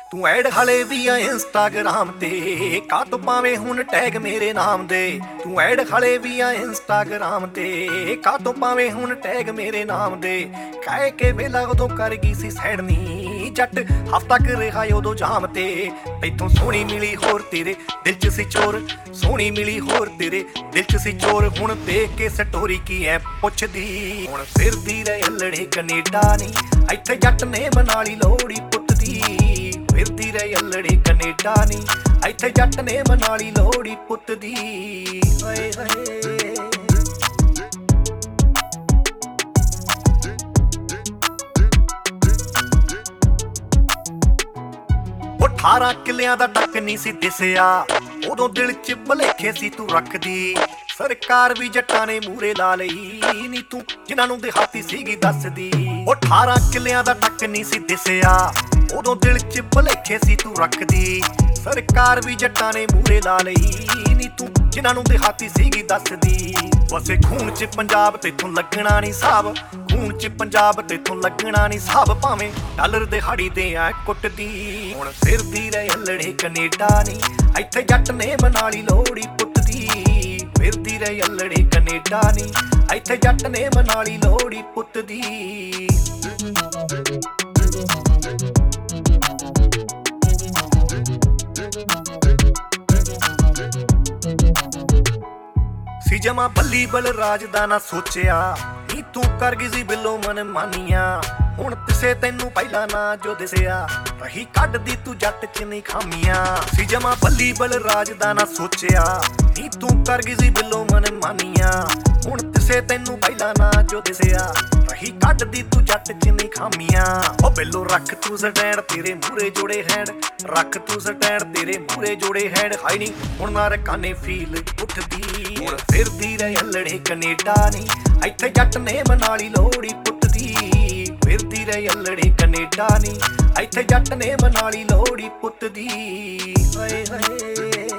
ਤੂੰ ਐਡ ਹਲੇ ਵੀ ਆ ਇੰਸਟਾਗ੍ਰਾਮ ਤੇ ਕਾਤੋਂ ਪਾਵੇਂ ਹੁਣ ਟੈਗ ਮੇਰੇ ਨਾਮ ਦੇ। ਤੂੰ ਐਡ ਹਲੇ ਵੀ ਆ ਇੰਸਟਾਗ੍ਰਾਮ ਤੇ ਕਾਤੋਂ ਪਾਵੇਂ ਹੁਣ ਟੈਗ ਮੇਰੇ ਨਾਮ ਦੇ। ਕਹਿ ਕੇ ਵੇਲਾ ਉਦੋਂ ਕਰ ਗਈ ਸੀ ਸੈਡਨੀ ਜੱਟ ਹਫਤਾ ਕਰ ਰਿਹਾ ਉਦੋਂ ਜਾਮ ਤੇ। ਤੈਥੋਂ ਸੋਹਣੀ ਮਿਲੀ ਹੋਰ ਤੇਰੇ ਦਿਲ ਚ ਸੀ ਚੋਰ, ਸੋਹਣੀ ਮਿਲੀ ਹੋਰ ਤੇਰੇ ਦਿਲ ਚ ਸੀ ਚੋਰ। ਹੁਣ ਦੇਖ ਕੇ ਸਟੋਰੀ ਕੀ ਐ ਪੁੱਛਦੀ, ਹੁਣ ਫਿਰਦੀ ਰਹੇ ਅਲੜੇ ਕੈਨੇਡਾ ਨੀ ਇੱਥੇ ਜੱਟ ਨੇ ਬਣਾ ਲਈ ਲੋਹੜੀ ਪੁੱਤ ਦੀ। ਫਿਰਦੀ ਰਹੇ ਅਲੜੇ ਕੈਨੇਡਾ ਨੀ ਇੱਥੇ ਜੱਟ ਨੇ ਬਣਾ ਲਈ ਲੋਹੜੀ ਪੁੱਤ ਦੀ। ਹਾਏ ਹਾਏ 18 ਕਿੱਲਿਆਂ ਦਾ ਟੱਕ ਨਹੀਂ ਸੀ ਦਿਸਿਆ ਉਦੋਂ ਦਿਲ ਚ ਭਲੇਖੇ ਸੀ ਤੂੰ ਰੱਖਦੀ। ਸਰਕਾਰ ਵੀ ਜੱਟਾਂ ਨੇ ਮੂਰੇ ਲਾ ਲਈ ਨੀ ਤੂੰ ਜਿਨ੍ਹਾਂ ਨੂੰ ਦਿਹਾਤੀ ਸੀਗੀ ਦੱਸਦੀ। 18 ਕਿੱਲਿਆਂ ਦਾ ਟੱਕ ਨਹੀਂ ਸੀ ਦਿਸਿਆ ਉਦੋਂ ਦਿਲ ਚ ਭਲੇਖੇ ਸੀ ਤੂੰ ਰੱਖਦੀ। ਸਰਕਾਰ ਵੀ ਜੱਟਾਂ ਨੇ ਮੂਰੇ ਲਾ ਲਈ ਨੀ ਤੂੰ ਜਿਨ੍ਹਾਂ ਨੂੰ ਦਿਹਾਤੀ ਸੀਗੀ ਦੱਸਦੀ। ਵਸੇ ਖੂਨ ਚ ਪੰਜਾਬ ਤੇਥੋਂ ਲੱਗਣਾ ਨਹੀਂ ਸਾਬ, ਖੂਨ ਚ ਪੰਜਾਬ ਤੇਥੋਂ ਲੱਗਣਾ ਨਹੀਂ ਸਾਬ। ਭਾਵੇਂ ਡਾਲਰ ਦਿਹਾੜੀ ਦੇ ਆ ਕੁੱਟਦੀ, ਹੁਣ ਫਿਰਦੀ ਰਹੇ ਅਲੜੇ ਕੈਨੇਡਾ ਨੀ ਇੱਥੇ ਜੱਟ ਨੇ ਬਣਾ ਲਈ ਲੋਹੜੀ ਪੁੱਤ ਦੀ। ਫਿਰਦੀ ਰਹੇ ਅਲੜੇ ਕੈਨੇਡਾ ਨੀ ਇੱਥੇ ਜੱਟ ਨੇ ਬਣਾ ਲਈ ਲੋਹੜੀ ਪੁੱਤ ਦੀ। ਸੀ ਜਮਾ ਬੱਲੀ ਬਲ ਰਾਜ ਦਾ ਨਾ ਸੋਚਿਆ ਨੀ ਤੂੰ ਕਰ ਗਈ ਸੀ ਬਿੱਲੋ ਮਨ ਮਾਨੀਆਂ। ਹੁਣ ਕਿਸੇ ਤੈਨੂੰ ਪਹਿਲਾਂ ਨਾ ਜੋ ਦਿਸਿਆ ਰਹੀ ਕੱਢਦੀ ਤੂੰ ਜੱਟ ਚ ਨਹੀਂ ਖਾਮੀਆਂ। ਸੀ ਜਮਾ ਬੱਲੀ ਬਲ ਰਾਜ ਦਾ ਨਾ ਸੋਚਿਆ ਨੀ ਤੂੰ ਕਰ ਗਈ ਸੀ ਬਿੱਲੋ ਮਨ ਮਾਨੀਆਂ। ਹੁਣ ਕਿਸੇ ਤੈਨੂੰ ਪਹਿਲਾਂ ਨਾ ਜੋ ਦਿਸਿਆ ਰਹੀ ਕੱਢਦੀ ਤੂੰ ਜੱਟ ਚ ਨਹੀਂ ਖਾਮੀਆਂ। ਉਹ ਬਿੱਲੋ ਰੱਖ ਤੂੰ ਸਟੈਂਡ ਤੇਰੇ ਮੂਰੇ ਜੋੜੇ ਹੈਂਡ, ਰੱਖ ਤੂੰ ਸਟੈਂਡ ਤੇਰੇ ਮੂਰੇ ਜੋੜੇ ਹੈਂਡ। ਹਾਈ ਨੀ ਹੁਣ ਨਾ ਰਕਾਨੇ ਫੀਲ ਉੱਠਦੀ, ਹੁਣ ਫਿਰਦੀ ਰਹੇ ਅਲੜੇ ਕੈਨੇਡਾ ਨੀ ਇੱਥੇ ਜੱਟ ਨੇ ਬਣਾ ਲਈ ਲੋਹੜੀ ਪੁੱਤ ਦੀ। ਫਿਰਦੀ ਰਹੇ ਅਲੜੇ ਕੈਨੇਡਾ ਨੀ ਇੱਥੇ ਜੱਟ ਨੇ ਬਣਾ ਲਈ ਲੋਹੜੀ ਪੁੱਤ ਦੀ। ਹਾਏ ਹਾਏ